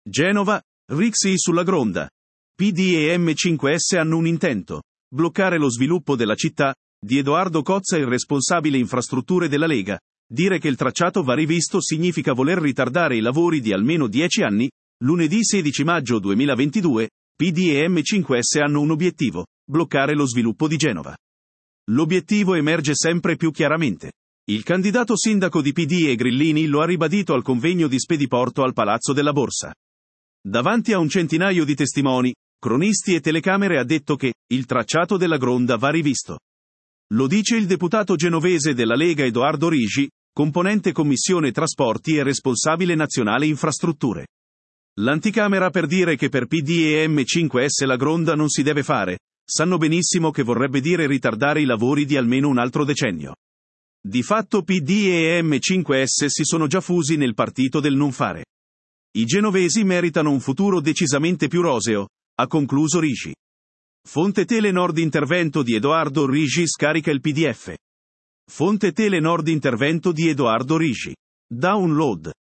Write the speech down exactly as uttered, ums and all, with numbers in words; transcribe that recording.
Genova, Rixi sulla Gronda. P D e M cinque S hanno un intento: bloccare lo sviluppo della città. Di Edoardo Cozza, il responsabile infrastrutture della Lega. Dire che il tracciato va rivisto significa voler ritardare i lavori di almeno dieci anni. Lunedì sedici maggio duemilaventidue, P D e M cinque S hanno un obiettivo: bloccare lo sviluppo di Genova. L'obiettivo emerge sempre più chiaramente. Il candidato sindaco di P D e Grillini lo ha ribadito al convegno di Spediporto al Palazzo della Borsa. Davanti a un centinaio di testimoni, cronisti e telecamere ha detto che il tracciato della Gronda va rivisto. Lo dice il deputato genovese della Lega Edoardo Rigi, componente Commissione Trasporti e responsabile nazionale infrastrutture. L'anticamera per dire che per P D e M cinque S la Gronda non si deve fare, sanno benissimo che vorrebbe dire ritardare i lavori di almeno un altro decennio. Di fatto P D e M cinque S si sono già fusi nel partito del non fare. I genovesi meritano un futuro decisamente più roseo, ha concluso Rigi. Fonte Telenord intervento di Edoardo Rigi scarica il P D F. Fonte Telenord intervento di Edoardo Rigi. Download.